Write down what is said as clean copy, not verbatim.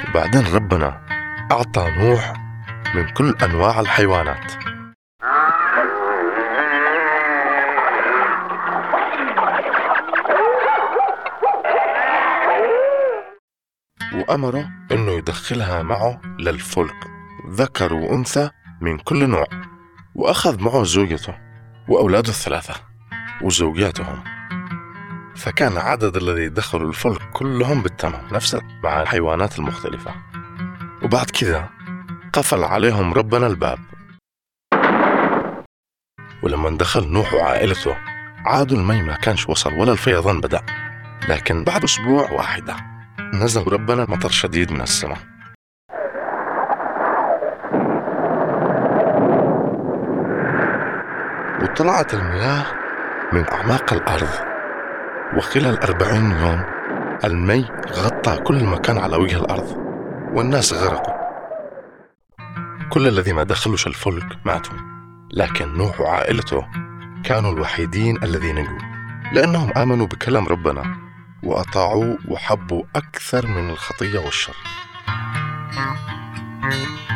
وبعدين ربنا أعطى نوح من كل أنواع الحيوانات، وأمره إنه يدخلها معه للفلك ذكر وأنثى من كل نوع، وأخذ معه زوجته وأولاده الثلاثة وزوجاتهم، فكان عدد الذي دخلوا الفلك كلهم بالتمام نفس مع الحيوانات المختلفة. وبعد كذا قفل عليهم ربنا الباب، ولما دخل نوح وعائلته عادوا المي ما كانش وصل ولا الفيضان بدأ، لكن بعد أسبوع واحدة نزل ربنا مطر شديد من السماء، وطلعت المياه من أعماق الأرض، وخلال 40 يوم المي غطى كل مكان على وجه الأرض والناس غرقوا. كل الذي ما دخلوش الفلك ماتوا، لكن نوح وعائلته كانوا الوحيدين الذين نجوا، لأنهم آمنوا بكلام ربنا وأطاعوه وحبوا أكثر من الخطية والشر.